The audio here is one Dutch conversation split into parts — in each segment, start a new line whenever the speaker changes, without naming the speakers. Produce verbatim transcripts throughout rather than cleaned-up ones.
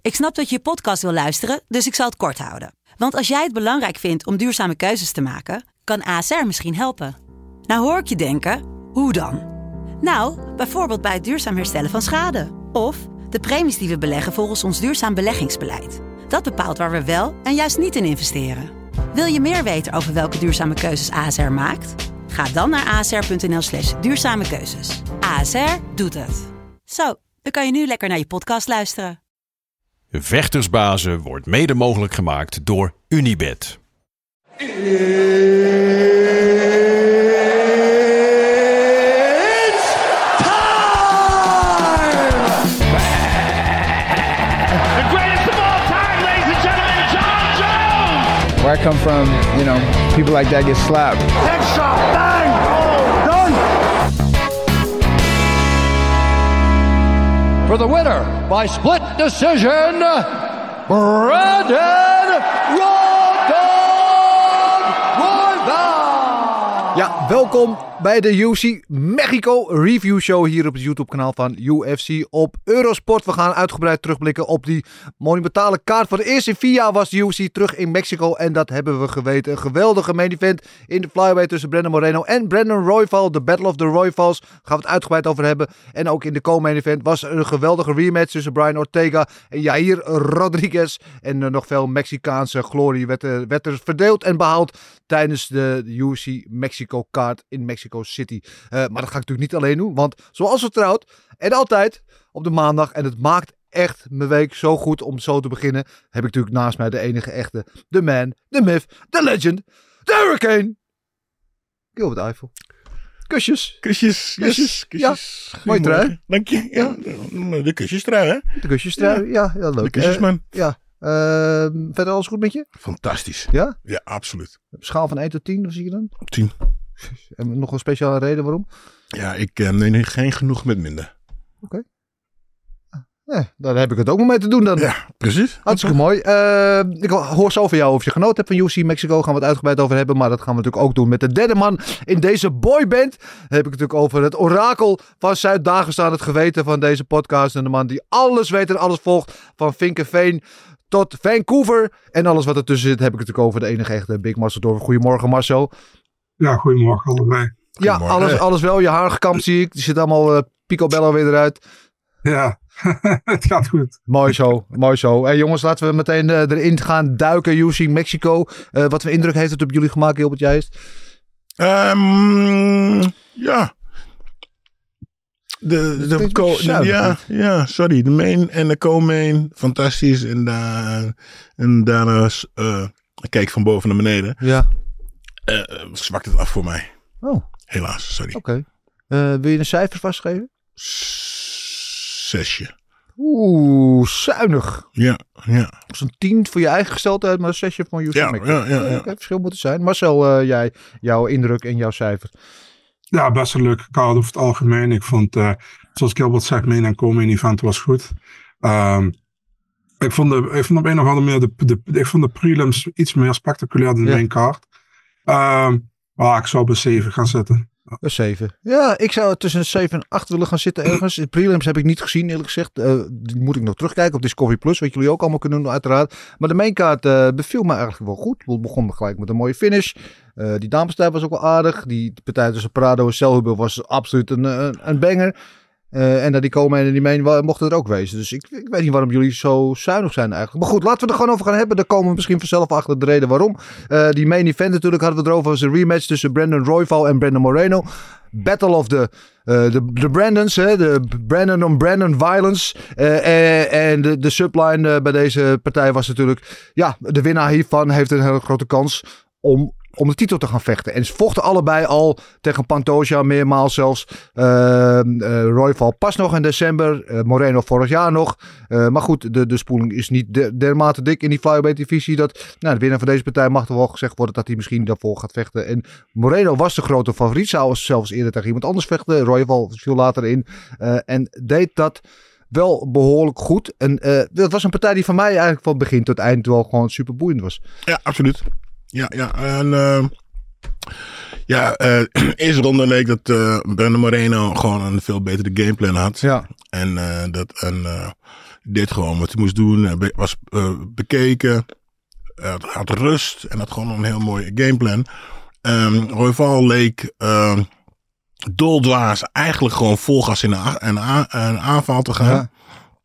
Ik snap dat je je podcast wil luisteren, dus ik zal het kort houden. Want als jij het belangrijk vindt om duurzame keuzes te maken, kan A S R misschien helpen. Nou hoor ik je denken, hoe dan? Nou, bijvoorbeeld bij het duurzaam herstellen van schade. Of de premies die we beleggen volgens ons duurzaam beleggingsbeleid. Dat bepaalt waar we wel en juist niet in investeren. Wil je meer weten over welke duurzame keuzes A S R maakt? Ga dan naar asr.nl slash duurzame keuzes. A S R doet het. Zo, dan kan je nu lekker naar je podcast luisteren.
Vechtersbazen wordt mede mogelijk gemaakt door Unibet.
Where I come from, you know, people like that get slapped.
Headshot, bang, done.
For the winner by split decision, Brandon Royval.
Ja, welkom bij de U F C Mexico Review Show hier op het YouTube-kanaal van U F C op Eurosport. We gaan uitgebreid terugblikken op die monumentale kaart. Voor de eerste vier jaar was de U F C terug in Mexico en dat hebben we geweten. Een geweldige main event in de flyweight tussen Brandon Moreno en Brandon Royval. De Battle of the Royvals, gaan we het uitgebreid over hebben. En ook in de co-main event was er een geweldige rematch tussen Brian Ortega en Yair Rodriguez. En uh, nog veel Mexicaanse glorie werd, uh, werd er verdeeld en behaald tijdens de U F C Mexico kaart in Mexico City. Uh, maar dat ga ik natuurlijk niet alleen doen, want zoals vertrouwd en altijd op de maandag, en het maakt echt mijn week zo goed om zo te beginnen, heb ik natuurlijk naast mij de enige echte, de man, de myth, de legend, de Hurricane, Gilbert Eiffel. Kusjes.
Kusjes.
Kusjes.
Kusjes.
Ja, mooie trui.
Dank je. Ja, de kusjestrui, hè?
De kusjestrui, ja, ja, leuk.
De kusjesman.
Uh, ja. Uh, verder alles goed met je?
Fantastisch.
Ja?
Ja, absoluut.
Schaal van één tot tien, hoe zie je dan?
tien.
En nog een speciale reden waarom?
Ja, ik uh, neem geen genoeg met minder.
Oké. Okay. Ja, daar heb ik het ook nog mee te doen dan.
Ja, precies.
Hartstikke mooi. Uh, ik hoor zo van jou of je genoten hebt van U F C Mexico. Gaan we het uitgebreid over hebben. Maar dat gaan we natuurlijk ook doen met de derde man in deze boyband. Dan heb ik het natuurlijk over het orakel van Zuid-Dagestan. Het geweten van deze podcast. En de man die alles weet en alles volgt. Van Vinkenveen tot Vancouver. En alles wat ertussen zit heb ik het natuurlijk over de enige echte Big Marcel Dorver. Goedemorgen Marcel.
Ja, goedemorgen allebei.
Ja, alles, alles wel. Je haar gekamd zie ik. Die zit allemaal uh, picobello weer eruit.
Ja, het gaat goed.
Mooi zo, mooi zo. Hey jongens, laten we meteen uh, erin gaan duiken. U F C Mexico. Uh, wat voor indruk heeft het op jullie gemaakt, Gilbert Jijst?
Um, ja. De, de, de co- ja, ja, sorry. De main en de co-main. Fantastisch. En, daar, en daarna uh, kijk van boven naar beneden.
Ja.
Uh, zwakt het af voor mij.
Oh.
Helaas, sorry.
Oké. Okay. Uh, wil je een cijfer vastgeven?
Zesje.
Oeh, zuinig.
Ja, ja.
Zo'n tien voor je eigen gesteldheid, maar een zesje van U F C
ja,
Mexico.
Ja, ja, ja.
Dat kan verschil moeten zijn. Marcel, uh, jij, jouw indruk en jouw cijfer?
Ja, best een leuke kaart over het algemeen. Ik vond, uh, zoals Gilbert zegt, main en co-main event was goed. Um, ik, vond de, ik vond op een of andere manier de, de, de, ik vond de prelims iets meer spectaculair dan de ja. main kaart. Um, maar ik zou bij zeven gaan zitten.
Een zeven. Ja, ik zou tussen een zeven en acht willen gaan zitten ergens. De prelims heb ik niet gezien, eerlijk gezegd. Uh, die moet ik nog terugkijken op Discovery Plus, wat jullie ook allemaal kunnen doen, uiteraard. Maar de mainkaart uh, beviel me eigenlijk wel goed. We begonnen gelijk met een mooie finish. Uh, die damespartij was ook wel aardig. Die partij tussen Prado en Selhubel was absoluut een, een, een banger. Uh, en dat die komen en die main mochten er ook wezen. Dus ik, ik weet niet waarom jullie zo zuinig zijn eigenlijk. Maar goed, laten we er gewoon over gaan hebben. Daar komen we misschien vanzelf achter de reden waarom. Uh, die main event natuurlijk hadden we erover. Was een rematch tussen Brandon Royval en Brandon Moreno. Battle of the, uh, the, the Brandons. Hè? De Brandon on Brandon violence. Uh, en de, de subline uh, bij deze partij was natuurlijk... Ja, de winnaar hiervan heeft een hele grote kans om... om de titel te gaan vechten. En ze vochten allebei al tegen Pantoja, meermaals zelfs. Uh, uh, Royval pas nog in december. Uh, Moreno vorig jaar nog. Uh, maar goed, de, de spoeling is niet de, dermate dik in die flyweight divisie. Dat nou, de winnaar van deze partij mag er wel gezegd worden dat hij misschien daarvoor gaat vechten. En Moreno was de grote favoriet. Zou zelfs eerder tegen iemand anders vechten. Royval viel later in. Uh, en deed dat wel behoorlijk goed. En uh, dat was een partij die van mij eigenlijk van begin tot eind wel gewoon super boeiend was.
Ja, absoluut. Ja, ja. En uh, ja, uh, eerste ronde leek dat uh, Brandon Moreno gewoon een veel betere gameplan had.
Ja.
En uh, dat en uh, Die deed gewoon wat hij moest doen. Hij was uh, bekeken. Uh, had rust. En had gewoon een heel mooi gameplan. Um, Royval leek uh, doldwaas eigenlijk gewoon vol gas in een, een, een aanval te gaan. Ja.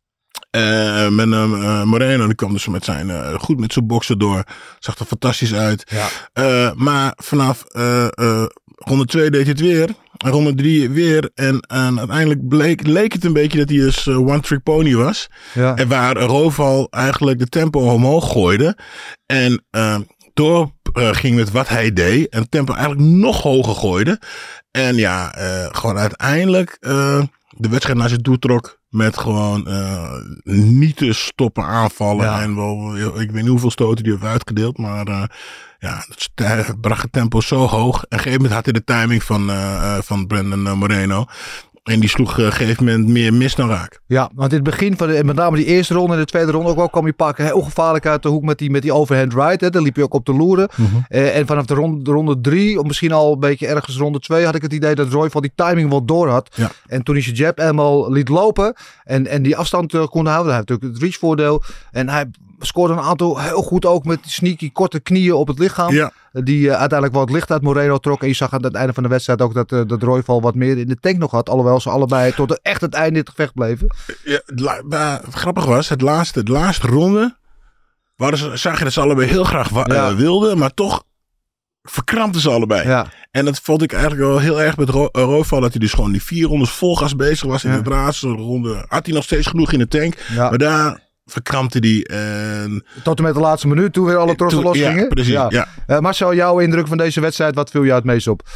Uh, met uh, Moreno, die kwam dus met zijn, uh, goed met zijn boksen door. Zag er fantastisch uit. Ja. Uh, maar vanaf uh, uh, ronde twee deed hij het weer. En ronde drie weer. En, en uiteindelijk bleek, leek het een beetje dat hij dus uh, one trick pony was. Ja. En waar Royval eigenlijk de tempo omhoog gooide. En uh, door uh, ging met wat hij deed. En het tempo eigenlijk nog hoger gooide. En ja, uh, gewoon uiteindelijk uh, de wedstrijd naar zich toe trok. Met gewoon uh, niet te stoppen aanvallen. Ja. En wel, ik weet niet hoeveel stoten die heeft uitgedeeld. Maar uh, ja, het bracht het tempo zo hoog. En op een gegeven moment had hij de timing van, uh, van Brandon Moreno. En die sloeg op een gegeven moment meer mis dan raak.
Ja, want in het begin van de, met name die eerste ronde en de tweede ronde ook wel kwam hij pakken. Heel gevaarlijk uit de hoek met die, met die overhand right. Hè. Daar liep hij ook op te loeren. Mm-hmm. Uh, en vanaf de ronde, de ronde drie, of misschien al een beetje ergens ronde twee, had ik het idee dat Royval die timing wel door had. Ja. En toen hij zijn jab eenmaal liet lopen en, en die afstand uh, kon houden. Hij heeft natuurlijk het reachvoordeel. En hij scoorde een aantal heel goed ook met sneaky korte knieën op het lichaam. Ja. Die uh, uiteindelijk wel het licht uit Moreno trok. En je zag aan het einde van de wedstrijd ook dat, uh, dat Royval wat meer in de tank nog had. Alhoewel ze allebei tot het, echt het einde in het gevecht bleven.
Ja, la, maar, grappig was, het laatste, de laatste ronde waren ze, zag je dat ze allebei heel graag wa- ja. uh, wilden. Maar toch verkrampten ze allebei. Ja. En dat vond ik eigenlijk wel heel erg met Ro- uh, Royval. Dat hij dus gewoon die vier rondes vol gas bezig was. In ja. de laatste ronde had hij nog steeds genoeg in de tank. Ja. Maar daar verkrampte die. En
tot en met de laatste minuut, toen weer alle trossen losgingen.
Ja, precies. Ja. Ja.
Uh, Marcel, jouw indruk van deze wedstrijd, wat viel jou het meest op?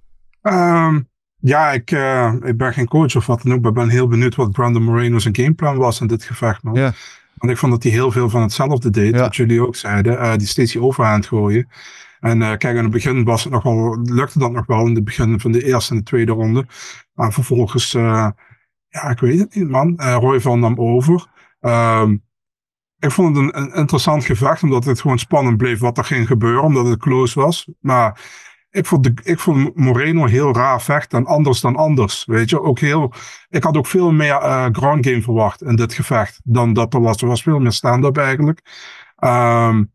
Um, ja, ik, uh, ik ben geen coach of wat dan ook, maar ben heel benieuwd wat Brandon Moreno zijn gameplan was in dit gevecht, man. Ja. Want ik vond dat hij heel veel van hetzelfde deed, ja. wat jullie ook zeiden. Uh, die steeds die overhand gooien. En uh, kijk, in het begin was het nog wel, lukte dat nog wel in het begin van de eerste en de tweede ronde. Maar vervolgens, uh, ja, ik weet het niet, man. Uh, Royval nam over. Um, ik vond het een, een interessant gevecht, omdat het gewoon spannend bleef wat er ging gebeuren, omdat het close was. Maar ik vond, de, ik vond Moreno heel raar vechten en anders dan anders, weet je. Ook heel, ik had ook veel meer uh, ground game verwacht in dit gevecht dan dat er was. Er was veel meer stand-up eigenlijk. Um,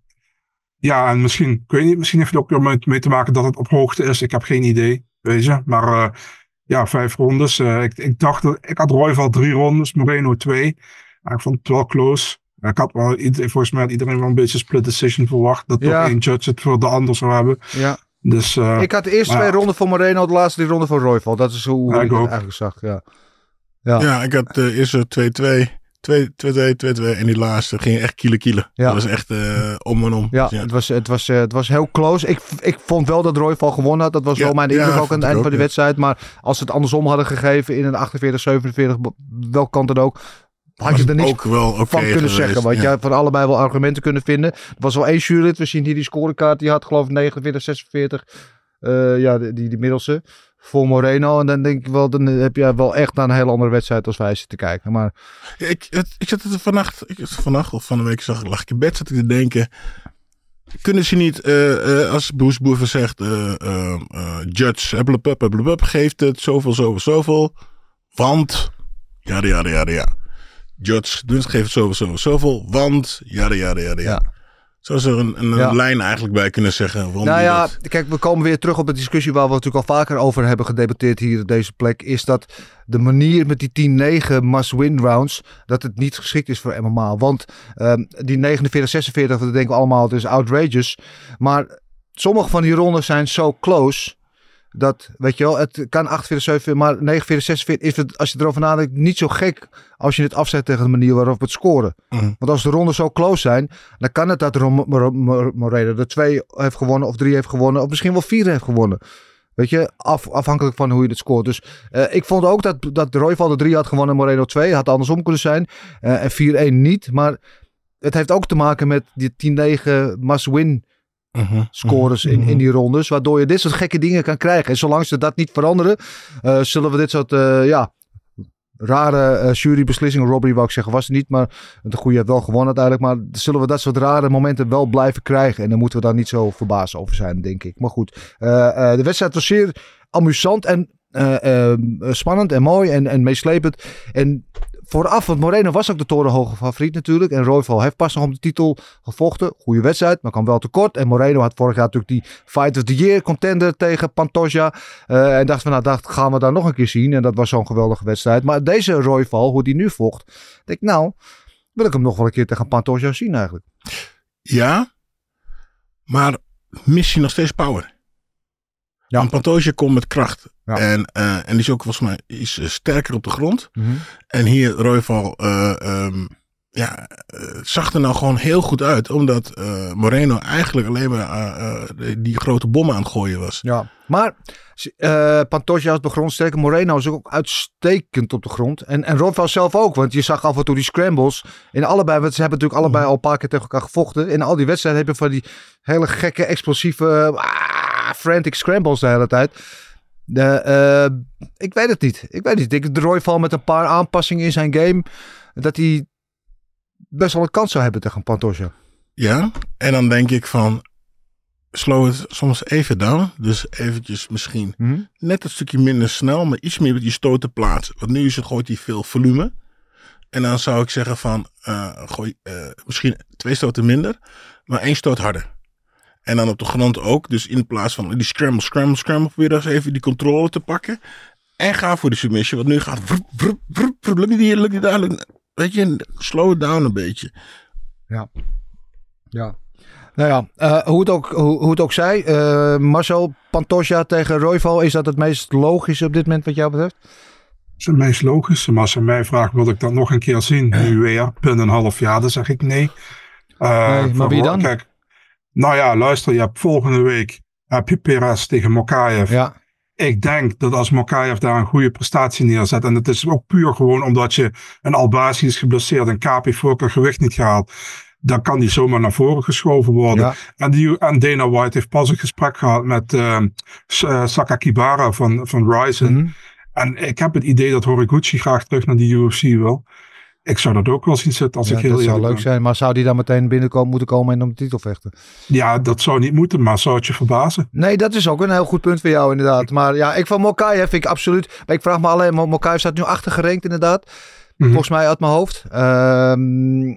ja, en misschien, ik weet niet, misschien heeft het ook weer mee te maken dat het op hoogte is. Ik heb geen idee, weet je. Maar uh, ja, vijf rondes. Uh, ik, ik dacht, dat, ik had Royval drie rondes, Moreno twee. Maar ik vond het wel close. Ik had wel, volgens mij had iedereen wel een beetje split decision verwacht. Dat ja. toch één judge het voor de ander zou hebben. Ja. Dus, uh,
ik had de eerste twee ja. ronden voor Moreno, de laatste drie ronden voor Royval. Dat is hoe ja, ik, ik het eigenlijk zag. Ja,
ja. ja ik had de eerste twee twee. twee twee, twee twee en die laatste ging echt kielen kielen. Ja. Dat was echt uh, om en om.
Ja, ja. Het, was, het, was, uh, het was heel close. Ik, ik vond wel dat Royval gewonnen had. Dat was ja, wel mijn indruk ja, ook aan het einde van de wedstrijd. Maar als ze het andersom hadden gegeven in een achtenveertig zevenenveertig, welke kant dan ook, had je er niets ook wel okay van kunnen geweest, zeggen. Want ja. je had van allebei wel argumenten kunnen vinden. Er was wel één jurylid. We zien hier die scorekaart. Die had geloof ik negenenveertig zesenveertig. Uh, ja, die, die, die middelste. Voor Moreno. En dan denk ik wel, dan heb je wel echt naar een hele andere wedstrijd als wij zitten te kijken. Maar
ja, ik, het, ik zat het vannacht, ik, vannacht of van een week zag, lag ik in bed, zat ik te denken. Kunnen ze niet, uh, uh, als Bruce Buffer zegt, uh, uh, uh, judge, blub, blub, blub, geeft het zoveel, zoveel, zoveel. Want, ja, ja, ja, ja. Judge, dus geeft het zoveel, zoveel, zoveel. Want, ja, ja, ja, ja. ja. Zou ze er een, een ja. lijn eigenlijk bij kunnen zeggen?
Nou ja, dat... kijk, we komen weer terug op de discussie waar we natuurlijk al vaker over hebben gedebatteerd hier op deze plek. Is dat de manier met die tien negen must-win rounds, dat het niet geschikt is voor M M A. Want um, die negenenveertig zesenveertig, dat denken we allemaal, het is outrageous. Maar sommige van die rondes zijn zo close, dat, weet je wel, het kan achtenveertig zevenenveertig, maar negenenveertig zesenveertig is het, als je erover nadenkt, niet zo gek als je het afzet tegen de manier waarop we het scoren. Mm. Want als de rondes zo close zijn, dan kan het dat Moreno er twee heeft gewonnen of drie heeft gewonnen of misschien wel vier heeft gewonnen. Weet je, af, afhankelijk van hoe je het scoort. Dus uh, ik vond ook dat, dat Royval de drie had gewonnen en Moreno twee. Had andersom kunnen zijn. Uh, en vier één niet. Maar het heeft ook te maken met die tien negen must-win Uh-huh, scores uh-huh, in, uh-huh. in die rondes, waardoor je dit soort gekke dingen kan krijgen. En zolang ze dat niet veranderen, uh, zullen we dit soort uh, ja, rare uh, jurybeslissingen, robbery wou ik zeggen, was het niet, maar de goede heeft wel gewonnen uiteindelijk, maar zullen we dat soort rare momenten wel blijven krijgen en dan moeten we daar niet zo verbaasd over zijn, denk ik. Maar goed, uh, uh, de wedstrijd was zeer amusant en uh, uh, spannend en mooi en, en meeslepend en vooraf, want Moreno was ook de torenhoge favoriet natuurlijk. En Royval heeft pas nog om de titel gevochten. Goede wedstrijd, maar kwam wel tekort. En Moreno had vorig jaar natuurlijk die Fight of the Year contender tegen Pantoja. Uh, en dacht van, nou, dat gaan we daar nog een keer zien. En dat was zo'n geweldige wedstrijd. Maar deze Royval, hoe die nu vocht, denk ik, nou, wil ik hem nog wel een keer tegen Pantoja zien eigenlijk.
Ja, maar mis je nog steeds power. Ja. Want Pantoja komt met kracht. Ja. En, uh, en die is ook volgens mij is, uh, sterker op de grond. Mm-hmm. En hier Royval uh, um, ja, uh, zag er nou gewoon heel goed uit. Omdat uh, Moreno eigenlijk alleen maar uh, uh, die grote bommen aan het gooien was.
Ja, maar uh, Pantoja is op de grond sterk. Moreno is ook uitstekend op de grond. En, en Royval zelf ook. Want je zag af en toe die scrambles. In allebei, want ze hebben natuurlijk allebei al een paar keer tegen elkaar gevochten. In al die wedstrijden heb je van die hele gekke, explosieve... Ah, frantic scrambles de hele tijd. De, uh, ik weet het niet. Ik weet niet. Ik denk de Royval met een paar aanpassingen in zijn game. Dat hij best wel een kans zou hebben tegen Pantoja.
Ja, en dan denk ik van... slow het soms even down. Dus eventjes misschien hmm? net een stukje minder snel. Maar iets meer met die stoten plaatsen. Want nu is het, gooit hij veel volume. En dan zou ik zeggen van... Uh, gooi uh, misschien twee stoten minder. Maar één stoot harder. En dan op de grond ook. Dus in plaats van die scramble, scramble, scramble. Probeer eens even die controle te pakken. En ga voor de submission. Want nu gaat... Vrp, vrp, vrp, vrp, lukt niet hier, lukt niet daar. Lukt, weet je, slow it down een beetje.
Ja. Ja. Nou ja, uh, hoe, het ook, hoe, hoe het ook zij. Uh, Marcel, Pantoja tegen Royval. Is dat het meest logische op dit moment wat jou betreft?
Dat is het meest logische. Maar als je mij vraagt, wil ik dat nog een keer zien? Nu weer, binnen een half jaar. Dan zeg ik nee. Uh,
nee maar wie dan?
Kijk, nou ja, luister, je hebt volgende week heb je Perez tegen Mokaev.
Ja.
Ik denk dat als Mokaev daar een goede prestatie neerzet, en het is ook puur gewoon omdat je een Albazi is geblesseerd en Kaap heeft voor elkaar gewicht niet gehaald, dan kan die zomaar naar voren geschoven worden. Ja. En, die, en Dana White heeft pas een gesprek gehad met uh, Sakakibara van, van Ryzen. Mm-hmm. En ik heb het idee dat Horiguchi graag terug naar die U F C wil. Ik zou dat ook wel zien zitten als
ja,
ik heel
dat
eerlijk
zou leuk
ben.
zijn, maar zou die dan meteen binnenkomen moeten komen en om de titel vechten?
Ja, dat zou niet moeten, maar zou het je verbazen?
Nee, dat is ook een heel goed punt voor jou inderdaad. Maar ja, ik van Mokaev vind ik absoluut... Maar ik vraag me alleen, Mokaev staat nu achter gerankt inderdaad. Mm-hmm. Volgens mij uit mijn hoofd. Um,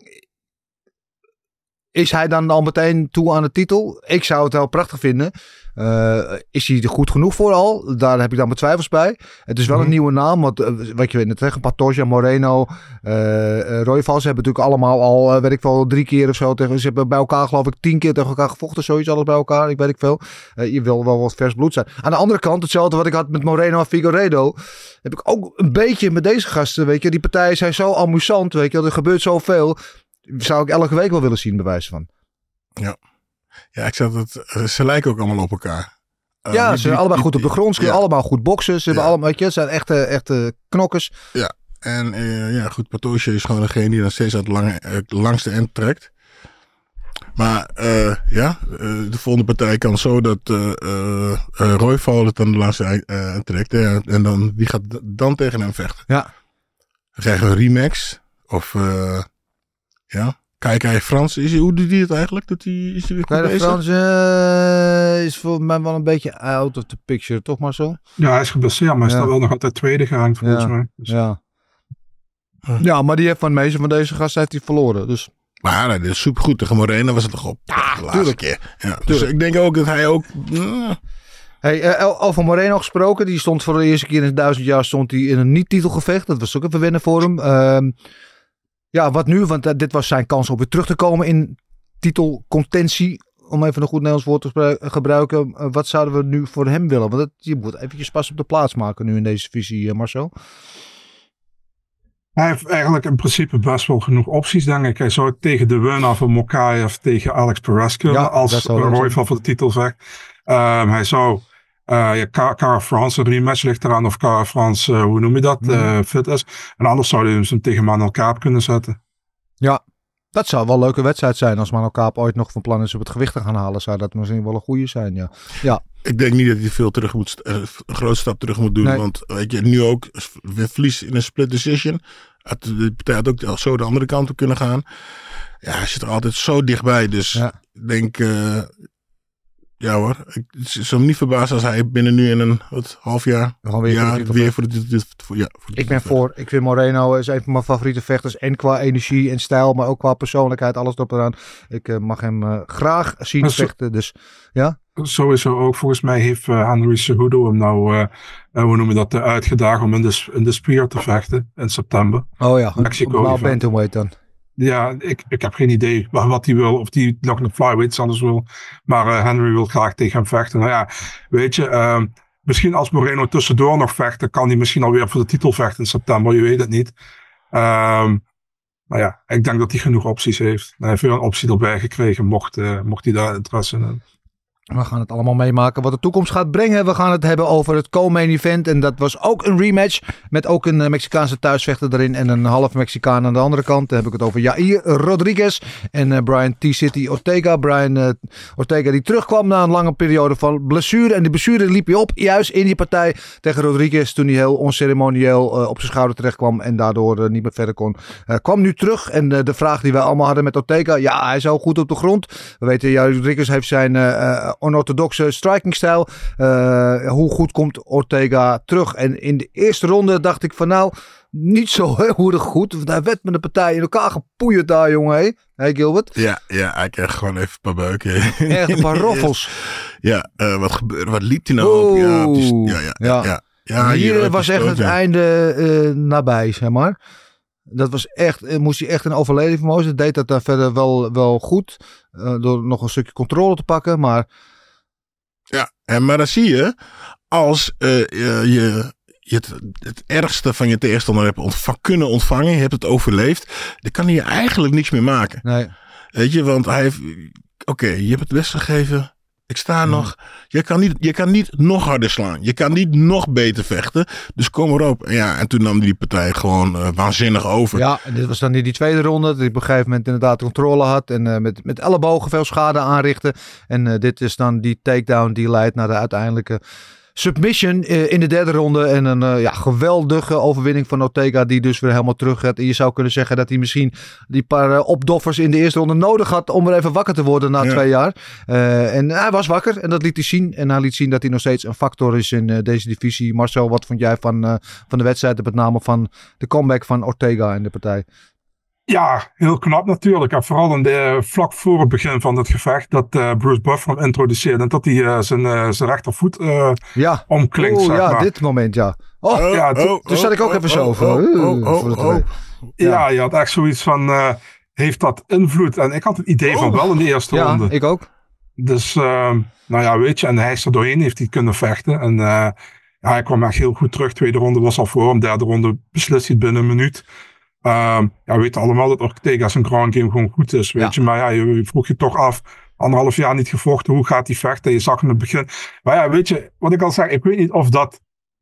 is hij dan al meteen toe aan de titel? Ik zou het wel prachtig vinden. Uh, is hij er goed genoeg voor al? Daar heb ik dan mijn twijfels bij. Het is wel mm-hmm. een nieuwe naam. Want uh, wat je weet, tegen Pantoja, Moreno, uh, uh, Royval, ze hebben natuurlijk allemaal al, uh, weet ik wel, drie keer of zo. Tegen, ze hebben bij elkaar geloof ik tien keer tegen elkaar gevochten. Zoiets alles bij elkaar. Ik weet ik veel. Uh, je wil wel wat vers bloed zijn. Aan de andere kant, hetzelfde wat ik had met Moreno en Figueiredo. Heb ik ook een beetje met deze gasten. Weet je, die partijen zijn zo amusant. Weet je, er gebeurt zoveel. Zou ik elke week wel willen zien, bij wijze van.
Ja. Ja, ik zat het. Ze lijken ook allemaal op elkaar.
Uh, ja, ze zijn allemaal goed op de grond. Ze kunnen ja. allemaal goed boksen. Ze hebben ja. allemaal, weet je, ze zijn echte, echte knokkers.
Ja, en uh, ja, goed. Pantoja is gewoon degene die dan steeds aan het lange, uh, langste eind trekt. Maar uh, ja, uh, de volgende partij kan zo dat uh, uh, uh, Royval het dan de langste eind uh, trekt. Ja, en dan wie gaat dan tegen hem vechten?
Ja.
Dan krijgen we een rematch. Of uh, ja. Kijk, hij Frans, is hij, hoe doet hij het eigenlijk? Doet hij, is hij weer goed bezig?
Frans uh, is voor mij wel een beetje out of the picture, toch maar zo?
Ja, hij is geblesseerd, maar hij ja. is dan wel nog altijd tweede gehangt volgens
ja.
mij. Dus.
Ja. Huh. ja, maar die heeft van meeste van deze gasten heeft hij verloren. Dus.
Maar nee, dit is supergoed. Tegen Moreno was het toch op
ja,
de laatste keer. Ja, dus ik denk ook dat hij ook... Uh.
Hey, uh, over Moreno gesproken. Die stond voor de eerste keer in duizend jaar stond hij in een niet-titelgevecht. Dat was ook even wennen voor hem. Uh, Ja, wat nu? Want uh, dit was zijn kans om weer terug te komen in titelcontentie. Om even een goed Nederlands woord te gebru- gebruiken. Uh, wat zouden we nu voor hem willen? Want het, je moet eventjes pas op de plaats maken nu in deze visie, uh, Marcel.
Hij heeft eigenlijk in principe best wel genoeg opties, denk ik. Hij zou tegen de winnaar van Mokaev tegen Alex Perez kunnen. Ja, als Royval voor de titel vecht. Um, hij zou... Uh, ja, Cara France, een rematch ligt eraan of Cara France, uh, hoe noem je dat, mm. uh, fit is. En anders zou hij hem tegen Manuel Kaap kunnen zetten.
Ja, dat zou wel een leuke wedstrijd zijn. Als Manuel Kaap ooit nog van plan is op het gewicht te gaan halen, zou dat misschien wel een goede zijn, ja. ja.
Ik denk niet dat hij veel terug moet, uh, een grote stap terug moet doen. Nee. Want weet je, nu ook, verlies in een split decision. De partij had ook zo de andere kant op kunnen gaan. Ja, hij zit er altijd zo dichtbij. Dus ja. ik denk... Uh, Ja hoor, ik het zou me niet verbazen als hij binnen nu in een wat, half jaar,
Gewoon weer,
jaar,
voor de titel
weer voor de titel. Voor, ja, voor de
Ik ben
titel
voor. Ik vind Moreno is een van mijn favoriete vechters. En qua energie en stijl, maar ook qua persoonlijkheid. Alles erop eraan. Ik uh, mag hem uh, graag zien
Maar zo-
vechten. Dus ja.
Sowieso ook, volgens mij heeft uh, Henry Cejudo hem nou, uh, uh, hoe noem je dat, uh, uitgedaagd om in de, in de Spear te vechten in september.
Oh ja,
Mexico
normaal
event.
bantamweight dan.
Ja, ik, ik heb geen idee wat, wat hij wil, of hij nog een flyweight anders wil. Maar uh, Henry wil graag tegen hem vechten. Nou ja, weet je, uh, misschien als Moreno tussendoor nog vecht, dan kan hij misschien alweer voor de titel vechten in september, je weet het niet. Um, maar ja, ik denk dat hij genoeg opties heeft. Hij heeft weer een optie erbij gekregen, mocht, uh, mocht hij daar interesse in hebben.
We gaan het allemaal meemaken wat de toekomst gaat brengen. We gaan het hebben over het co-main event. En dat was ook een rematch. Met ook een Mexicaanse thuisvechter erin. En een half Mexicaan aan de andere kant. Dan heb ik het over Yair Rodriguez. En uh, Brian T-City Ortega. Brian uh, Ortega die terugkwam na een lange periode van blessure. En die blessure liep hij op. Juist in die partij tegen Rodriguez. Toen hij heel onceremonieel uh, op zijn schouder terecht kwam. En daardoor uh, niet meer verder kon. Uh, kwam nu terug. En uh, de vraag die wij allemaal hadden met Ortega. Ja, hij is al goed op de grond. We weten, Yair Rodriguez heeft zijn... Uh, uh, onorthodoxe strikingstijl. Uh, hoe goed komt Ortega terug? En in de eerste ronde dacht ik van nou, niet zo heel erg goed. Want hij werd met de partij in elkaar gepoeierd daar, jongen. Hé, hey, Gilbert?
Ja, ja, hij kreeg gewoon even een paar beuken.
Echt een paar roffels.
Ja, uh, wat gebeurde? Wat liep hij nou op? Ja, het is, ja, ja, ja. ja. ja
hier, hier was echt het
ja.
einde uh, nabij, zeg maar. Dat was echt, moest hij echt een overleden vermogen. Deed dat daar verder wel, wel goed. Uh, door nog een stukje controle te pakken, maar...
Ja, en maar dan zie je, als uh, je, je het, het ergste van je tegenstander hebt ontva- kunnen ontvangen, je hebt het overleefd, dan kan hij je eigenlijk niks meer maken.
Nee.
Weet je, want hij heeft, oké, okay, je hebt het best gegeven, ik sta nog, je kan, niet, je kan niet nog harder slaan, je kan niet nog beter vechten, dus kom erop. En, ja, en toen nam die partij gewoon uh, waanzinnig over.
Ja, en dit was dan in die tweede ronde, dat hij op een gegeven moment inderdaad controle had en uh, met, met ellebogen veel schade aanrichten. En uh, dit is dan die takedown die leidt naar de uiteindelijke submission uh, in de derde ronde. En een uh, ja, geweldige overwinning van Ortega die dus weer helemaal terug gaat. En je zou kunnen zeggen dat hij misschien die paar uh, opdoffers in de eerste ronde nodig had om er even wakker te worden na ja. twee jaar. Uh, en hij was wakker en dat liet hij zien. En hij liet zien dat hij nog steeds een factor is in uh, deze divisie. Marcel, wat vond jij van, uh, van de wedstrijd en met name van de comeback van Ortega in de partij?
Ja, heel knap natuurlijk. En vooral in de, vlak voor het begin van het gevecht dat uh, Bruce Buffer hem introduceerde en dat hij uh, zijn, uh, zijn rechtervoet uh,
ja.
omklinkt.
Oh,
zeg
ja,
maar.
dit moment, ja. Oh,
oh ja,
oh, oh, dus zat ik ook
oh,
even zo
oh,
voor.
Oh, oh, oh,
voor
oh, oh.
Ja. ja, je had echt zoiets van, uh, heeft dat invloed? En ik had het idee oh. van wel in de eerste
ja,
ronde.
ik ook.
Dus, uh, nou ja, weet je, en hij is er doorheen, heeft hij kunnen vechten. En uh, ja, hij kwam echt heel goed terug. Tweede ronde was al voor hem, derde ronde beslist hij binnen een minuut. Uh, ja, we weten allemaal dat Ortega zijn ground game gewoon goed is, weet ja. je. Maar ja, je, je vroeg je toch af, anderhalf jaar niet gevochten, hoe gaat hij vechten? Je zag in het begin. Maar ja, weet je, wat ik al zeg, ik weet niet of dat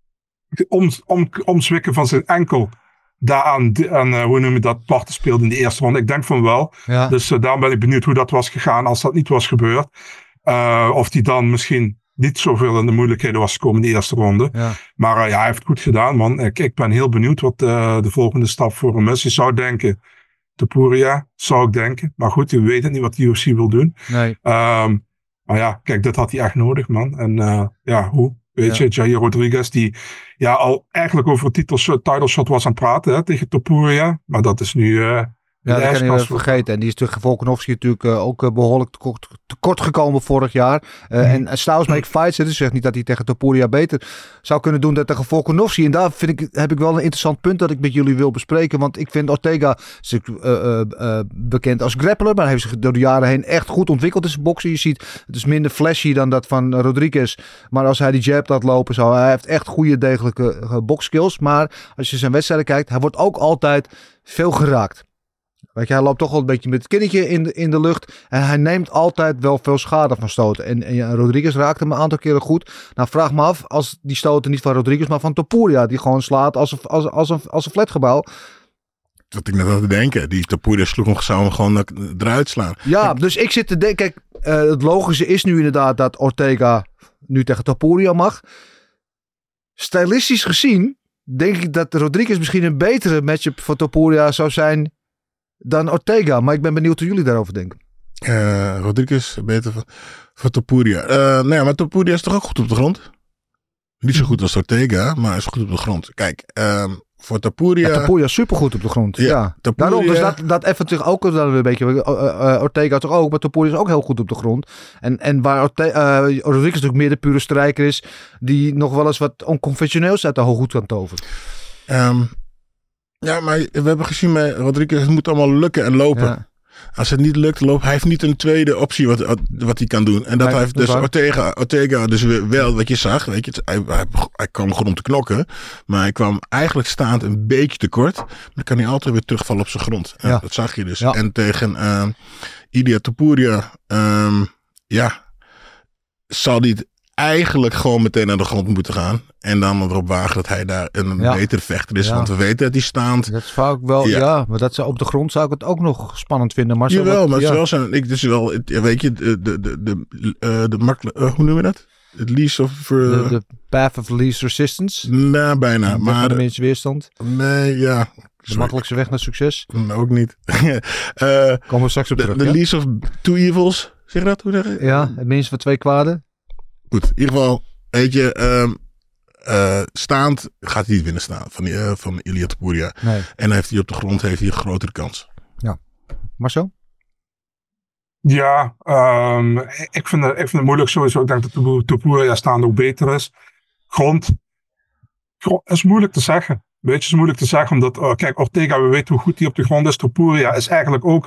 om, om, omzwikken van zijn enkel daaraan, aan, uh, hoe noem je dat, parten speelde in de eerste ronde. Ik denk van wel. Ja. Dus uh, daarom ben ik benieuwd hoe dat was gegaan als dat niet was gebeurd. Uh, of die dan misschien niet zoveel in de moeilijkheden was gekomen in de eerste ronde. Ja. Maar uh, ja, hij heeft het goed gedaan, man. Ik, ik ben heel benieuwd wat uh, de volgende stap voor hem is. Je zou denken, Topuria, zou ik denken. Maar goed, je weet het niet wat de U F C wil doen. Nee. Um, maar ja, kijk, dit had hij echt nodig, man. En uh, ja, hoe? Weet ja. je, Yair Rodriguez, die ja, al eigenlijk over het titel, title shot was aan het praten hè, tegen Topuria. Maar dat is nu... Uh,
Ja, dat kan je wel vergeten. En die is tegen Volkanovski natuurlijk uh, ook uh, behoorlijk tekort, tekort gekomen vorig jaar. Uh, mm-hmm. En Styles make fights. Het zegt niet dat hij tegen Topuria beter zou kunnen doen dan tegen Volkanovski. En daar vind ik, heb ik wel een interessant punt dat ik met jullie wil bespreken. Want ik vind Ortega is uh, uh, uh, bekend als grappler. Maar hij heeft zich door de jaren heen echt goed ontwikkeld in zijn boksen. Je ziet, het is minder flashy dan dat van Rodriguez. Maar als hij die jab laat lopen, zo, hij heeft echt goede degelijke uh, bokskills. Maar als je zijn wedstrijden kijkt, hij wordt ook altijd veel geraakt. Weet je, hij loopt toch wel een beetje met het kinnetje in de, in de lucht. En hij neemt altijd wel veel schade van stoten. En, en ja, Rodriguez raakte hem een aantal keren goed. Nou, vraag me af als die stoten niet van Rodriguez, maar van Topuria. Die gewoon slaat als een, als, als een, als een flatgebouw.
Dat ik net aan het denken. Die Topuria sloeg hem, zou hem gewoon eruit slaan.
Ja, dus ik zit te denken. Kijk, uh, het logische is nu inderdaad dat Ortega nu tegen Topuria mag. Stylistisch gezien denk ik dat Rodriguez misschien een betere matchup voor Topuria zou zijn dan Ortega. Maar ik ben benieuwd hoe jullie daarover denken.
Uh, Rodriguez, beter van, van Topuria. Uh, nou ja, maar Topuria is toch ook goed op de grond? Niet zo goed als Ortega, maar is goed op de grond. Kijk, um, voor Topuria...
Ja, Topuria is supergoed op de grond. Ja, ja.
Topuria...
Daarom, dus dat, dat effent zich ook dan een beetje... Uh, uh, Ortega toch ook, maar Topuria is ook heel goed op de grond. En, en waar Ortega, uh, Rodriguez natuurlijk meer de pure strijker is, die nog wel eens wat onconventioneels uit de hooghoed kan toveren.
Um, ja, maar we hebben gezien met Rodriguez, het moet allemaal lukken en lopen. Ja. Als het niet lukt, loopt hij heeft niet een tweede optie wat, wat hij kan doen. En dat nee, heeft dus Ortega, Ortega dus wel, wat je zag, weet je, hij, hij, hij kwam gewoon om te knokken. Maar hij kwam eigenlijk staand een beetje tekort. Maar dan kan hij altijd weer terugvallen op zijn grond. Ja. Dat zag je dus. Ja. En tegen uh, Ilia Topuria, um, ja, zal hij het eigenlijk gewoon meteen naar de grond moeten gaan. En dan erop wagen dat hij daar een ja. betere vechter is. Ja. Want we weten dat hij staand.
Dat zou ik wel, ja. ja. Maar dat zou op de grond zou ik het ook nog spannend vinden. Maar
Jawel,
wat,
maar het
ja.
is wel zo. Ik, dus wel, weet je, de, de, de, de, uh, de makkelijk, uh, hoe noemen we dat? Het least of... Uh,
de, de path of least resistance?
Nou, bijna.
De
maar
de minste weerstand?
Nee, ja.
De makkelijkste weg naar succes?
Nee, ook niet. uh,
Komen we straks op
de,
terug.
De
ja?
least of two evils. Zeg je dat? Hoe zeg je?
Ja, het minste van twee kwaden.
Goed, in ieder geval... Weet je, um, uh, staand gaat hij niet winnen staan van, die, uh, van Ilia Topuria. Nee. En heeft hij op de grond heeft hij een grotere kans.
Ja. Marcel?
Ja, um, ik, vind het, ik vind het moeilijk sowieso. Ik denk dat Topuria staand ook beter is. Grond, grond is moeilijk te zeggen. Weet je, is moeilijk te zeggen. Omdat, uh, kijk, Ortega, we weten hoe goed hij op de grond is. Topuria is eigenlijk ook...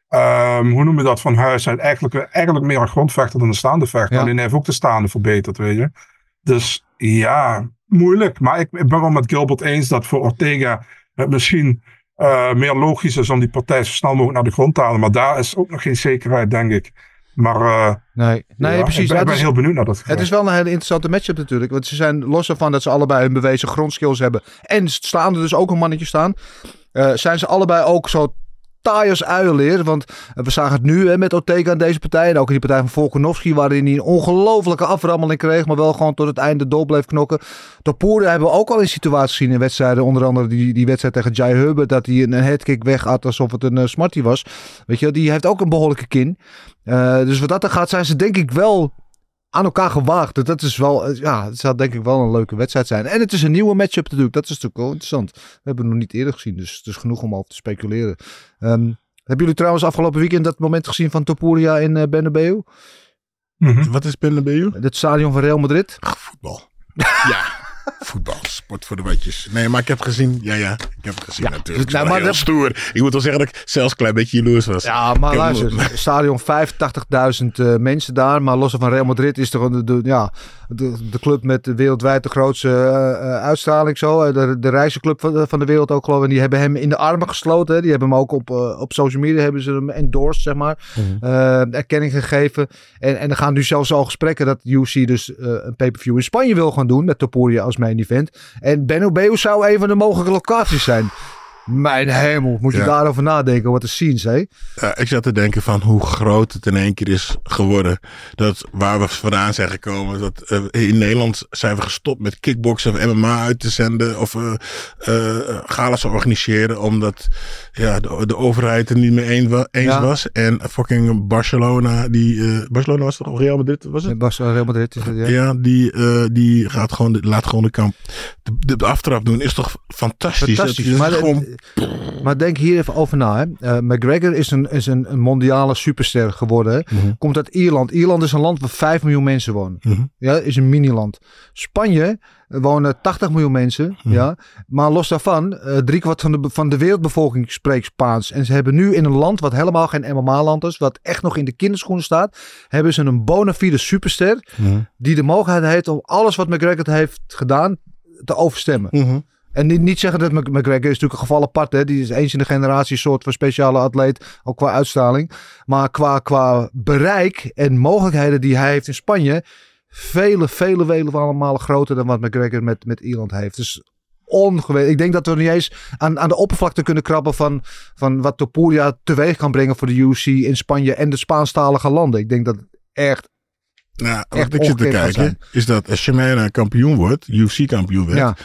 Um, hoe noem je dat van huis uit? Eigenlijk, eigenlijk meer een grondvechter dan een staande vechter. Ja. Alleen hij heeft ook de staande verbeterd, weet je. Dus ja, moeilijk. Maar ik, ik ben wel met Gilbert eens dat voor Ortega het misschien uh, meer logisch is om die partij zo snel mogelijk naar de grond te halen. Maar daar is ook nog geen zekerheid, denk ik. Maar uh,
nee, nee
ja,
precies.
ik ben, ik ben
is,
heel benieuwd naar dat.
Het is wel een hele interessante matchup natuurlijk. Want ze zijn los ervan dat ze allebei hun bewezen grondskills hebben. En staan er dus ook een mannetje staan. Uh, zijn ze allebei ook zo... taai als uilenleer, want we zagen het nu hè, met Ortega in deze partij en ook in die partij van Volkanovski, waarin hij een ongelofelijke aframmeling kreeg, maar wel gewoon tot het einde door bleef knokken. Topuria hebben we ook al in situaties gezien in wedstrijden, onder andere die, die wedstrijd tegen Jai Herbert, dat hij een headkick weg had alsof het een uh, smartie was. Weet je, die heeft ook een behoorlijke kin. Uh, dus wat dat er gaat, zijn ze denk ik wel aan elkaar gewaagd. Dat is wel, ja, het zal denk ik wel een leuke wedstrijd zijn. En het is een nieuwe matchup natuurlijk. Dat is natuurlijk wel interessant. We hebben het nog niet eerder gezien, dus het is genoeg om over te speculeren. Um, hebben jullie trouwens afgelopen weekend dat moment gezien van Topuria in uh, Bernabeu?
Mm-hmm. Wat is Bernabeu?
Het stadion van Real Madrid.
Ach, voetbal. Ja. Voetbal, sport voor de watjes. Nee, maar ik heb gezien. Ja, ja, ik heb het gezien ja, natuurlijk. Nou, maar heel dat... stoer. Ik moet wel zeggen dat ik zelfs een klein beetje jaloers was.
Ja, maar luister. Het stadion vijfentachtigduizend uh, mensen daar. Maar los van Real Madrid is toch de, de, ja, de, de club met de wereldwijd de grootste uh, uh, uitstraling. Zo. De, de reizenclub van de, van de wereld ook geloof ik. En die hebben hem in de armen gesloten. Hè. Die hebben hem ook op, uh, op social media hebben ze hem endorsed, zeg maar. Mm-hmm. Uh, erkenning gegeven. En, en er gaan nu zelfs al gesprekken dat U F C dus uh, een pay-per-view in Spanje wil gaan doen. Met Topuria als main event. En Bernabeu zou een van de mogelijke locaties zijn. Mijn hemel, moet je ja. daarover nadenken wat de scenes, hè?
Ja, ik zat te denken van hoe groot het in één keer is geworden. Dat waar we vandaan zijn gekomen. Dat uh, in Nederland zijn we gestopt met kickboksen of M M A uit te zenden. Of uh, uh, galas te organiseren. Omdat ja, de, de overheid er niet mee eens ja. was. En fucking Barcelona. Die, uh, Barcelona was toch al Real Madrid? Was het?
Barcelona, Real Madrid is het, ja.
Ja, die, uh, die gaat gewoon, laat gewoon de kamp. De, de aftrap doen is toch fantastisch.
Fantastisch.
Dat,
maar,
gewoon...
maar denk hier even over na. Hè. Uh, McGregor is een, is een, een mondiale superster geworden. Hè. Mm-hmm. Komt uit Ierland. Ierland is een land waar vijf miljoen mensen wonen. Mm-hmm. Ja, is een mini-land. Spanje wonen tachtig miljoen mensen. Mm-hmm. Ja. Maar los daarvan, uh, driekwart van de, van de wereldbevolking spreekt Spaans. En ze hebben nu in een land wat helemaal geen M M A-land is, wat echt nog in de kinderschoenen staat, hebben ze een bona fide superster mm-hmm. die de mogelijkheid heeft om alles wat McGregor heeft gedaan te overstemmen. Mm-hmm. En niet, niet zeggen dat McGregor is natuurlijk een geval apart. Hè? Die is eens in de generatie een soort van speciale atleet. Ook qua uitstraling. Maar qua, qua bereik en mogelijkheden die hij heeft in Spanje. Vele, vele, vele malen groter dan wat McGregor met, met Ierland heeft. Dus ongewezen. Ik denk dat we niet eens aan, aan de oppervlakte kunnen krabben van, van wat Topuria teweeg kan brengen voor de U F C in Spanje en de Spaanstalige landen. Ik denk dat het echt...
Nou, wat ik zit te kijken is dat als Shemena kampioen wordt, U F C kampioen werd... Ja.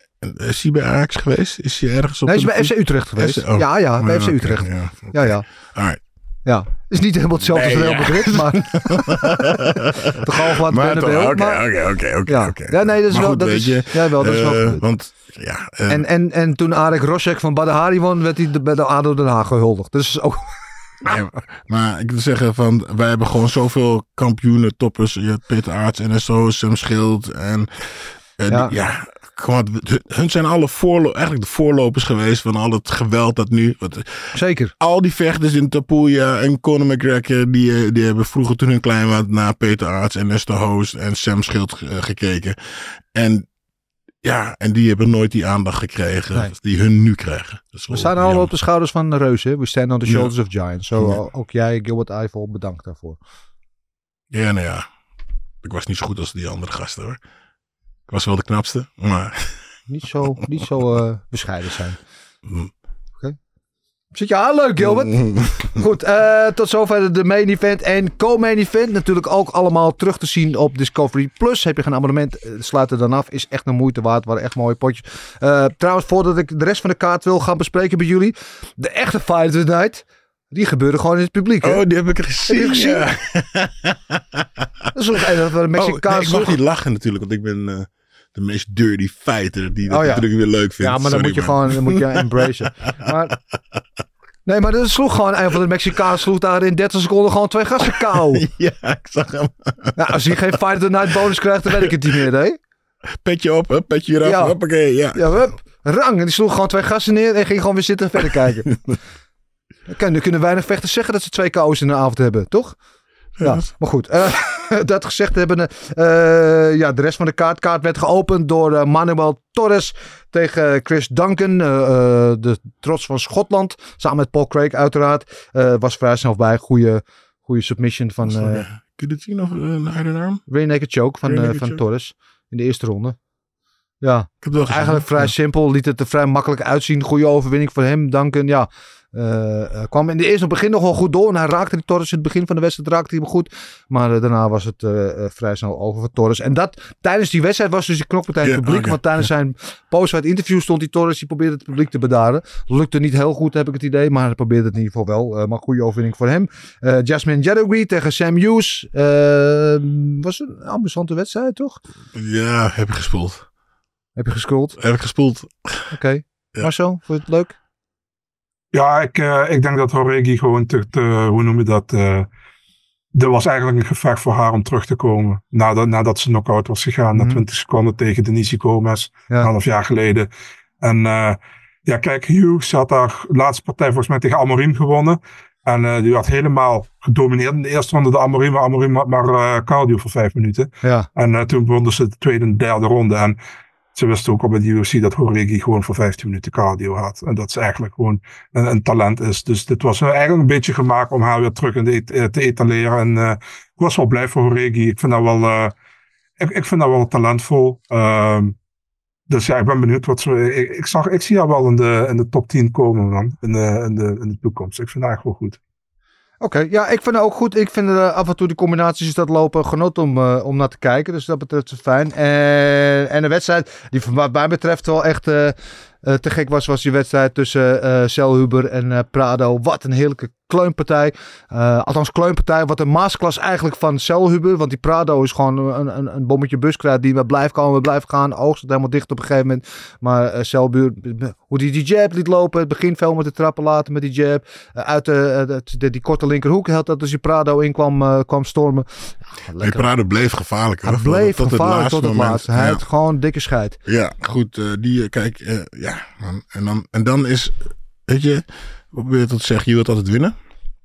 Is hij bij Ajax geweest? Is hij ergens op?
Nee, hij is bij F C Utrecht geweest.
F C, oh.
Ja, ja, bij oh, F C Utrecht.
Okay, ja,
okay. ja, ja.
Alright.
Ja, is niet helemaal hetzelfde
Nee,
als Real
ja.
Madrid, maar toch al wat
Maar toch,
Bernabeu.
oké,
maar-
oké, oké, oké,
Ja.
oké.
Ja, nee, dat is
Maar
wel-
goed,
dat
weet
is-
je,
ja, wel, dat is wel
eh,
goed.
Want, ja... eh,
En, en, en toen Arek Rosek van Badahari won, werd hij de- bij de A D O Den Haag gehuldigd. Dus ook...
nee, maar, maar ik wil zeggen, van, wij hebben gewoon zoveel kampioenen, toppers. Je hebt Peter Aerts, N S O, Sam Schild. En eh,
Ja.
die- ja, kom op, hun- hun zijn alle voorlo- eigenlijk de voorlopers geweest van al het geweld dat nu... Wat,
Zeker.
al die vechters in Tapuja en Conor McGregor, die, die hebben vroeger toen hun klein was naar Peter Aerts en Esther Hoost en Sam Schild uh, gekeken. En ja, en die hebben nooit die aandacht gekregen
Nee.
die hun nu krijgen. Dat is
We
wel
staan allemaal
jammer.
op de schouders van de reuzen. We stand on the
Ja.
shoulders of giants. Zo
Ja.
ook jij, Gilbert Eiffel, bedankt daarvoor.
Ja, nou ja. Ik was niet zo goed als die andere gasten hoor. Ik was wel de knapste, maar...
Niet zo, niet zo eh, bescheiden zijn.
Mm.
Zit je aan? Leuk, Gilbert. Goed, eh, tot zover de main event en co-main event. Natuurlijk ook allemaal terug te zien op Discovery Plus. Heb je geen abonnement, eh, sluit er dan af. Is echt een moeite waard. Waren echt mooie potjes. Uh, trouwens, voordat ik de rest van de kaart wil gaan bespreken bij jullie. De echte Fight of the Night. Die gebeurde gewoon in het publiek. Hè?
Oh, die heb ik gezien.
Heb je gezien?
Ja.
Dat is nog een van de
Oh, nee,
Mexicaanse...
ik mag niet lachen natuurlijk, want ik ben uh, de meest dirty fighter die dat
Oh, ja.
natuurlijk weer leuk vindt.
Ja, maar dan
Sorry,
moet je
man.
gewoon dan moet je embracen. Maar, nee, maar dat sloeg gewoon een van de Mexicanen sloeg daar in dertig seconden gewoon twee gasten K O.
Ja, ik zag hem.
Ja, als hij geen Fight of the Night bonus krijgt, dan weet ik het niet meer, hè?
Petje op, hup, petje eraf,
Ja.
hoppakee, ja.
Ja, hup, rang. En die sloeg gewoon twee gasten neer en ging gewoon weer zitten en verder kijken. Dan kunnen, kunnen weinig vechters zeggen dat ze twee K O's in de avond hebben, toch? Ja, maar goed. Uh, dat gezegd hebben, uh, ja, de rest van de kaart, kaart werd geopend door uh, Manuel Torres tegen Chris Duncan, uh, uh, de trots van Schotland. Samen met Paul Craig uiteraard. Uh, was vrij snel bij. Goede, goede submission van uh,
Kun je het zien of een harde arm?
Rear Naked Choke van, uh, van Torres in de eerste ronde. Ja,
ik heb het wel
eigenlijk
gezien.
vrij
Ja.
simpel. Liet het er vrij makkelijk uitzien. Goede overwinning voor hem. Duncan, ja. Uh, uh, kwam in de eerste begin nog wel goed door. En hij raakte die Torres in het begin van de wedstrijd. Raakte hij hem goed. Maar uh, daarna was het uh, uh, vrij snel over voor Torres. En dat tijdens die wedstrijd was dus die knokpartij in het
Ja,
publiek.
okay.
Want tijdens
Ja.
zijn post-fight interview stond die Torres. Die probeerde het publiek te bedaren. Lukte niet heel goed, heb ik het idee. Maar hij probeerde het in ieder geval wel. Uh, maar goede overwinning voor hem. Uh, Jasmine Jadogui tegen Sam Hughes. Uh, was een amusante wedstrijd, toch?
Ja, heb ik gespoeld.
Heb je gescrolld?
Heb ik gespoeld.
Oké. Okay.
Ja.
Marcel, vond je het leuk?
Ja, ik, uh, ik denk dat Horegi gewoon te, te hoe noem je dat, uh, er was eigenlijk een gevecht voor haar om terug te komen. Nadat, nadat ze knock-out was gegaan mm-hmm. na twintig seconden tegen Denise Gomez, ja. een half jaar geleden. En uh, ja, kijk, Hughes had haar laatste partij volgens mij tegen Amorim gewonnen. En uh, die had helemaal gedomineerd in de eerste ronde de Amorim, maar Amorim had maar uh, cardio voor vijf minuten.
Ja.
En uh, toen wonnen ze de tweede en derde ronde. En ze wisten ook al bij de U F C dat Horegi gewoon voor vijftien minuten cardio had. En dat ze eigenlijk gewoon een, een talent is. Dus dit was eigenlijk een beetje gemaakt om haar weer terug in de et- te etaleren. En uh, ik was wel blij voor Horegi. Ik vind dat wel, uh, ik, ik vind dat wel talentvol. Uh, dus ja, ik ben benieuwd wat ze... Ik, ik, zag, ik zie haar wel in de, in de top tien komen, man. In de, in, de, in de toekomst. Ik vind dat eigenlijk wel goed.
Oké, okay, ja, ik vind het ook goed. Ik vind uh, af en toe de combinaties dat lopen genot om, uh, om naar te kijken. Dus dat betreft is fijn. En, en de wedstrijd die wat mij betreft wel echt uh, uh, te gek was, was die wedstrijd tussen uh, Selhuber en uh, Prado. Wat een heerlijke kleunpartij. Uh, althans kleunpartij, wat een masterclass eigenlijk van Selhuber. Want die Prado is gewoon een, een, een bommetje buskruid die maar blijft komen, blijft gaan. Oogst het helemaal dicht op een gegeven moment. Maar uh, Selhuber, hoe die die jab liet lopen. Het begin veel met de trappen, later met die jab. Uh, uit de, de, de, die korte linkerhoek had dat dus die Prado in kwam, uh, kwam stormen. Ja,
die Prado bleef gevaarlijk.
Hij bleef
tot
gevaarlijk
het
tot het
moment.
laatste. Hij
ja.
had gewoon dikke scheid.
Ja, goed. Uh, die, uh, kijk, uh, ja. Man. En, dan, en dan is, weet je, wat probeer je tot te zeggen? Je wilt altijd winnen.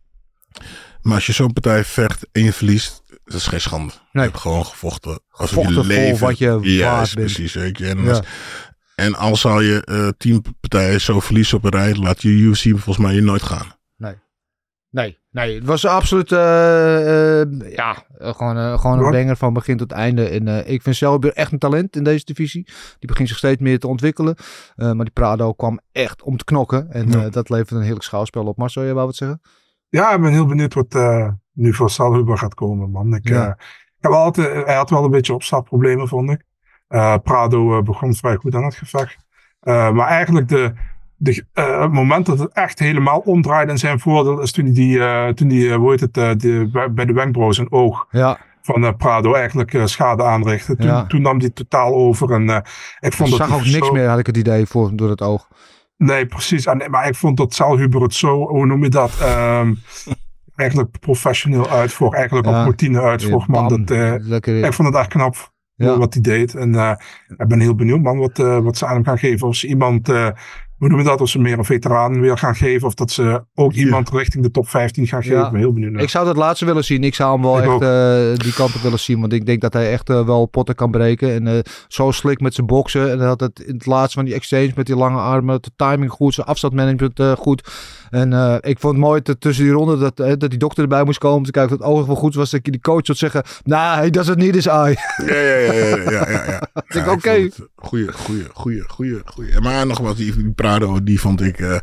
Maar als je zo'n partij vecht en je verliest, dat is geen schande. Nee. Je hebt gewoon gevochten. Als
gevochten
je leven.
vol wat je
ja,
waard bent.
Precies. Weet je. En, ja. als, en al zal je uh, tien partijen zo verliezen op een rij, laat je U F C volgens mij je nooit gaan.
Nee. Nee, nee, het was absoluut, uh, uh, ja, gewoon, uh, gewoon een banger van begin tot einde. En uh, ik vind Selhuber echt een talent in deze divisie. Die begint zich steeds meer te ontwikkelen. Uh, maar die Prado kwam echt om te knokken. En uh, ja. dat levert een heerlijk schouwspel op. Marcel, jij wou wat zeggen?
Ja, ik ben heel benieuwd wat uh, nu voor Selhuber gaat komen, man. Ik, ja. uh, ik heb altijd, hij had wel een beetje opstartproblemen, vond ik. Uh, Prado uh, begon vrij goed aan het gevecht. Uh, maar eigenlijk de... de, uh, het moment dat het echt helemaal omdraaide in zijn voordeel is toen hij die, uh, toen die uh, hoe heet het, uh, die, bij de wenkbrauw zijn oog
ja.
van uh, Prado eigenlijk uh, schade aanrichtte. Toen,
Ja.
toen nam hij totaal over. En, uh, ik vond
Ik
dat
zag ook niks
zo...
meer, had ik het idee, voor, door het oog.
Nee, precies. En, maar ik vond dat Zellhuber het zo, hoe noem je dat, um, eigenlijk professioneel uitvoer. Eigenlijk
Ja.
op routine uitvoer.
Ja,
man.
bam.
Dat, uh,
Lekker.
ik vond het echt knap.
Ja.
Wat hij deed. En uh, ik ben heel benieuwd, man, wat, uh, wat ze aan hem gaan geven. Of ze iemand, uh, hoe noem je dat, of ze meer een veteraan weer gaan geven. Of dat ze ook
Ja.
iemand richting de top vijftien gaan geven.
Ja.
Ik ben heel benieuwd naar.
Ik zou dat laatste willen zien. Ik zou hem wel
Ik
echt
ook.
uh, die kant op willen zien. Want ik denk dat hij echt uh, wel potten kan breken. En uh, zo slik met zijn boksen. En hij had het in het laatste van die exchange met die lange armen. De timing goed, zijn afstandmanagement uh, goed. En uh, ik vond het mooi dat tussen die ronde dat, uh, dat die dokter erbij moest komen. Te kijken of het oog wel goed was. Dat je die coach zou zeggen, nah, hij does it niet his eye.
Ja, ja, ja, ja, ja, ja, ja.
Ik denk,
Ja,
oké.
vond het Goeie, goeie, goeie, goeie, goeie. Maar nog wat, die, die Prado, die vond ik... Uh,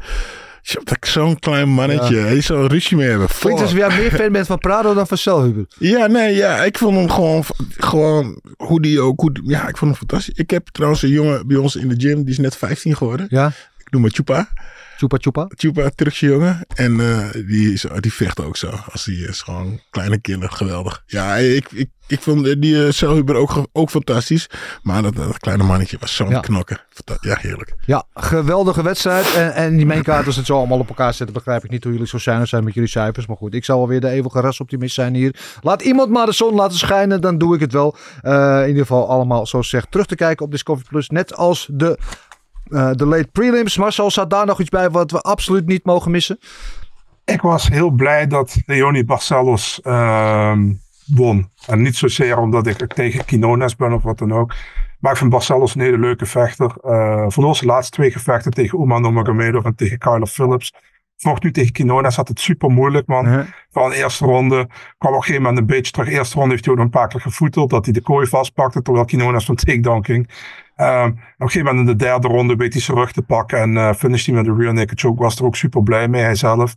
zo'n klein mannetje.
Ja.
Hij zou ruzie mee hebben.
Klinkt alsof jij meer fan bent van Prado dan van Zellhuber.
Ja, nee, ja. Ik vond hem gewoon... Gewoon hoe die ook... Hoe, ja, ik vond hem fantastisch. Ik heb trouwens een jongen bij ons in de gym. Die is net vijftien geworden.
Ja?
Ik noem hem Chupa.
Chupa chupa.
Chupa, Turkse jongen. En uh, die, is, die vecht ook zo. Als die is gewoon kleine kinder. Geweldig. Ja, ik, ik, ik vond die uh, Zellhuber ook, ook fantastisch. Maar dat, dat kleine mannetje was zo'n
Ja.
knokken. Ja, heerlijk.
Ja, geweldige wedstrijd. En, en die mainkaart, als het zo allemaal op elkaar zetten, begrijp ik niet hoe jullie zo zuinig zijn met jullie cijfers. Maar goed, ik zal wel weer de eeuwige rasoptimist zijn hier. Laat iemand maar de zon laten schijnen, dan doe ik het wel. Uh, in ieder geval allemaal, zoals gezegd, terug te kijken op Discovery Plus. Net als de, uh, de late prelims. Marcel, staat daar nog iets bij wat we absoluut niet mogen missen?
Ik was heel blij dat Leonie Barcelos uh, won. En niet zozeer omdat ik tegen Quinones ben of wat dan ook. Maar ik vind Barcelos een hele leuke vechter. Uh, verloor zijn laatste twee gevechten tegen Umar Nurmagomedov en tegen Kyler Phillips. Vocht nu tegen Quinones, had het super moeilijk, man.
Uh-huh.
Van de eerste ronde kwam op een gegeven moment een beetje terug. De eerste ronde heeft hij ook nog een paar keer gevoeteld. Dat hij de kooi vastpakte, terwijl Quinones van takedown ging. Um, op een gegeven moment in de derde ronde weet hij zijn rug te pakken. En uh, finished hij met een rear naked choke. Was er ook super blij mee, hij zelf.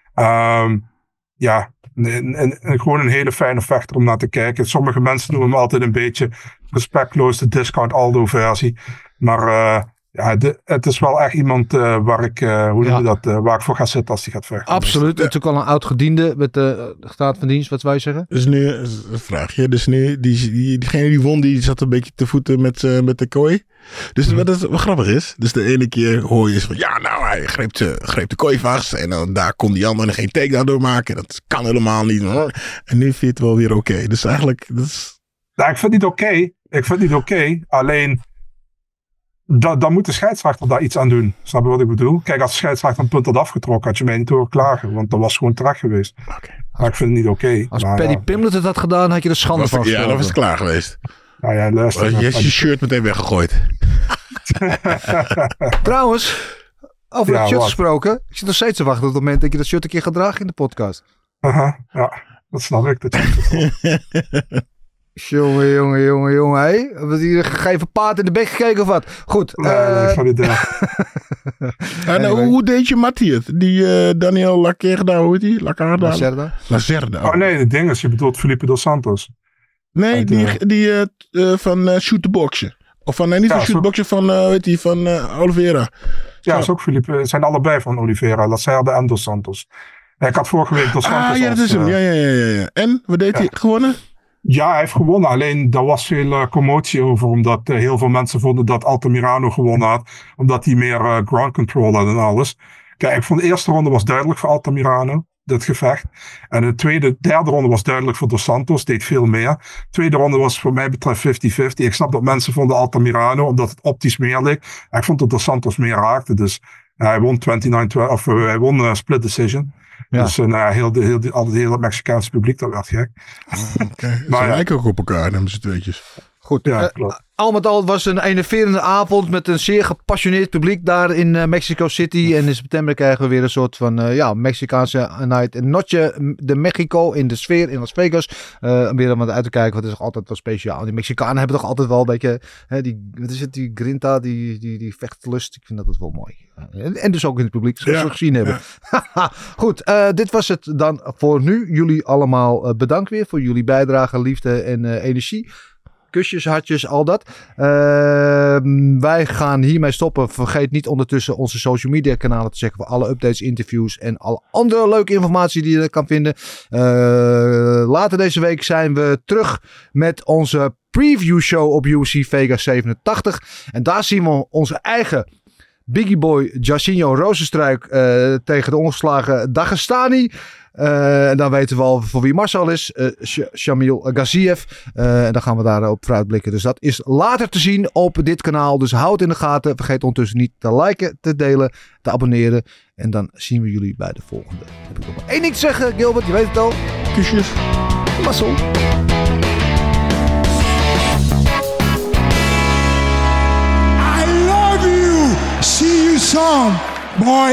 Um, ja, een, een, een, gewoon een hele fijne vechter om naar te kijken. Sommige mensen noemen hem altijd een beetje respectloos de discount Aldo versie. Maar uh, ja, de, het is wel echt iemand uh, waar ik, uh, hoe noem je
Ja.
dat, uh, waar ik voor ga zitten als hij gaat vechten.
Absoluut. Het is ook al een oud gediende met de uh, staat van dienst, wat wij zeggen.
Dus nu een vraagje. Dus nu, die, die, diegene die won, die zat een beetje te voeten met, uh, met de kooi. Dus
Hmm.
wat, het, wat grappig is, dus de ene keer hoor je van, ja nou, hij greep de, greep de kooi vast. En dan daar kon die andere geen takedown doormaken. Dat kan helemaal niet. En nu vind je het wel weer oké. Okay. Dus eigenlijk, dat is...
Nou, ik vind het niet oké. Okay. Ik vind het niet oké. Okay. Alleen, da, dan moet de scheidsrechter daar iets aan doen. Snap je wat ik bedoel? Kijk, als de scheidsrechter een punt had afgetrokken, had je mij niet horen klagen. Want dat was gewoon terecht geweest.
Okay.
Maar ik vind het niet oké. Okay.
Als
maar,
Paddy
ja.
Pimblett het had gedaan, had je er schande
was,
van
ja,
gesproken.
dan was het klaar geweest.
Nou ja, luister.
Je hebt je shirt meteen weggegooid.
Trouwens, over
Ja,
het shirt
wat?
gesproken. Ik zit nog steeds te wachten op het moment dat je dat shirt een keer gaat dragen in de podcast.
Uh-huh, ja, dat snap ik. Dat
Jongen, jongen, jongen, jongen. Hé? Heb je hier gegeven paard in de bek gekeken of wat? Goed.
nee,
uh,
nee, van die dingen.
En uh, hoe deed je Mattie het? Die uh, Daniel Lacerda, hoe heet die? Lacerda?
Lacerda.
Lacerda.
Oh nee, de ding is, je bedoelt Felipe dos Santos.
Nee,
Uit,
die,
uh,
die uh, uh, van uh, Shoot the Boxen. Of van, nee, niet
Ja,
van Shoot the
zo-
Boxen, van, uh, weet die, van uh, Oliveira.
Ja,
Zo.
is ook Felipe. Het zijn allebei van Oliveira, Lacerda en dos Santos. Ja, ik had vorige week dos Santos
Ah, ja, dat
als,
is hem.
uh,
Ja, ja, ja, ja, ja. En, wat deed
ja.
hij? Gewonnen?
Ja, hij heeft gewonnen. Alleen daar was veel uh, commotie over. Omdat uh, heel veel mensen vonden dat Altamirano gewonnen had. Omdat hij meer uh, ground control had en alles. Kijk, ik vond de eerste ronde was duidelijk voor Altamirano. Dat gevecht. En de tweede, derde ronde was duidelijk voor Dos Santos. Deed veel meer. De tweede ronde was voor mij betreft vijftig vijftig. Ik snap dat mensen vonden Altamirano. Omdat het optisch meer leek. Ik vond dat Dos Santos meer raakte. Dus uh, hij won negenentwintig twaalf. Of uh, hij won uh, split decision.
Ja.
Dus uh, nou, ja, heel, de, heel, de, al het hele Mexicaanse publiek, dat werd gek.
Oké. Okay. Ze
Maar ja.
lijken ook op elkaar, dan z'n tweetjes.
Goed.
Ja,
Uh,
klopt.
al met al, het was een enerverende avond met een zeer gepassioneerd publiek daar in uh, Mexico City. En in september krijgen we weer een soort van uh, ja, Mexicaanse night. Een notje de Mexico in de sfeer in Las Vegas. Uh, om weer wat uit te kijken, want het is toch altijd wel speciaal. Die Mexicanen hebben toch altijd wel een beetje, hè, die, wat is het, die grinta, die, die, die vechtlust. Ik vind dat het wel mooi. Uh, en, en dus ook in het publiek, zoals
Ja,
we gezien hebben.
ja.
Goed, uh, dit was het dan voor nu. Jullie allemaal uh, bedankt weer voor jullie bijdrage, liefde en uh, energie. kusjes, hartjes, al dat. Uh, wij gaan hiermee stoppen. Vergeet niet ondertussen onze social media kanalen te checken voor alle updates, interviews en alle andere leuke informatie die je kan vinden. Uh, later deze week zijn we terug met onze preview show op U F C Vegas zevenentachtig. En daar zien we onze eigen Biggie Boy Jairzinho Rozenstruik uh, tegen de ongeslagen Dagestani. Uh, en dan weten we al voor wie Marcel is. Uh, Sh- Shamil Gaziev. Uh, en dan gaan we daarop vooruitblikken. Dus dat is later te zien op dit kanaal. Dus houd in de gaten. Vergeet ondertussen niet te liken, te delen, te abonneren. En dan zien we jullie bij de volgende. Heb ik nog maar één ding te zeggen, Gilbert. Je weet het al. Kusjes. Marcel.
I love you. See you soon, boy.